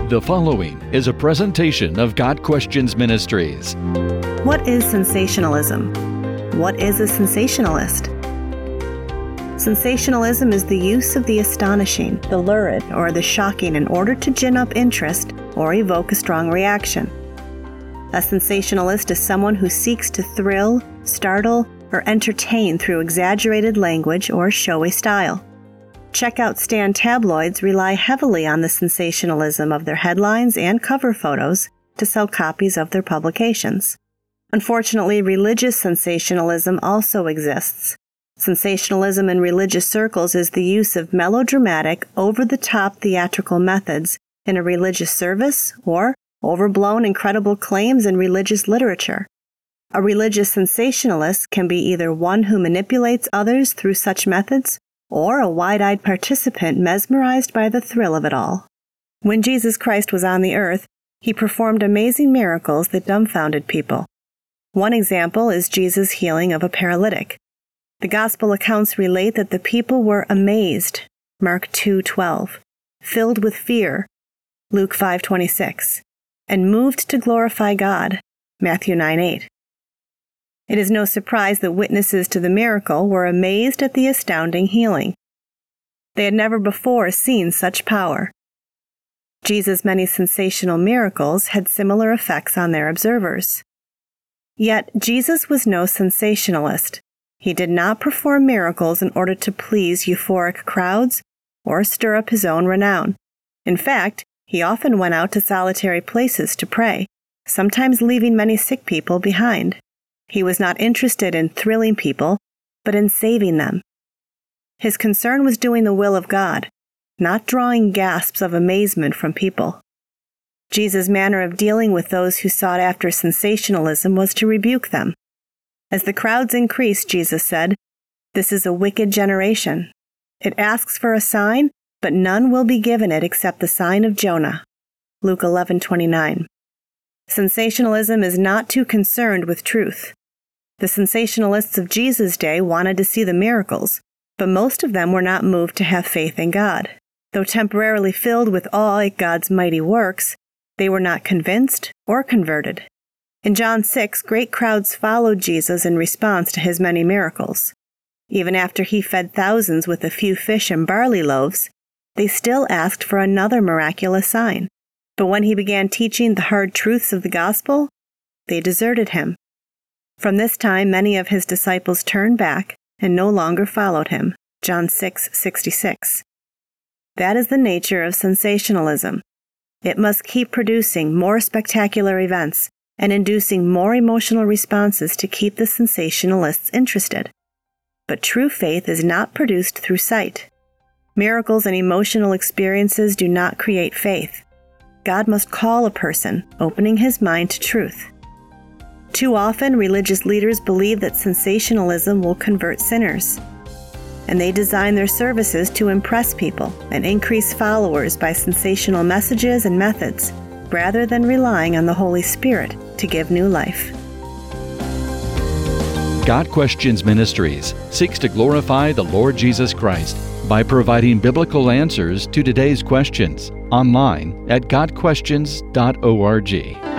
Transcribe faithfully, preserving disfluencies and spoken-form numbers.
The following is a presentation of God Questions Ministries. What is sensationalism? What is a sensationalist? Sensationalism is the use of the astonishing, the lurid, or the shocking in order to gin up interest or evoke a strong reaction. A sensationalist is someone who seeks to thrill, startle, or entertain through exaggerated language or showy style. Checkout stand tabloids rely heavily on the sensationalism of their headlines and cover photos to sell copies of their publications. Unfortunately, religious sensationalism also exists. Sensationalism in religious circles is the use of melodramatic, over-the-top theatrical methods in a religious service or overblown, incredible claims in religious literature. A religious sensationalist can be either one who manipulates others through such methods or a wide-eyed participant mesmerized by the thrill of it all. When Jesus Christ was on the earth, he performed amazing miracles that dumbfounded people. One example is Jesus' healing of a paralytic. The gospel accounts relate that the people were amazed, Mark two twelve, filled with fear, Luke five twenty-six, and moved to glorify God, Matthew nine eight. It is no surprise that witnesses to the miracle were amazed at the astounding healing. They had never before seen such power. Jesus' many sensational miracles had similar effects on their observers. Yet Jesus was no sensationalist. He did not perform miracles in order to please euphoric crowds or stir up his own renown. In fact, he often went out to solitary places to pray, sometimes leaving many sick people behind. He was not interested in thrilling people, but in saving them. His concern was doing the will of God, not drawing gasps of amazement from people. Jesus' manner of dealing with those who sought after sensationalism was to rebuke them. As the crowds increased, Jesus said, "This is a wicked generation. It asks for a sign, but none will be given it except the sign of Jonah." Luke eleven twenty-nine. Sensationalism is not too concerned with truth. The sensationalists of Jesus' day wanted to see the miracles, but most of them were not moved to have faith in God. Though temporarily filled with awe at God's mighty works, they were not convinced or converted. In John six, great crowds followed Jesus in response to his many miracles. Even after he fed thousands with a few fish and barley loaves, they still asked for another miraculous sign. But when he began teaching the hard truths of the gospel, they deserted him. From this time, many of his disciples turned back and no longer followed him. John six sixty-six. That is the nature of sensationalism. It must keep producing more spectacular events and inducing more emotional responses to keep the sensationalists interested. But true faith is not produced through sight. Miracles and emotional experiences do not create faith. God must call a person, opening his mind to truth. Too often, religious leaders believe that sensationalism will convert sinners, and they design their services to impress people and increase followers by sensational messages and methods, rather than relying on the Holy Spirit to give new life. God Questions Ministries seeks to glorify the Lord Jesus Christ by providing biblical answers to today's questions online at god questions dot org.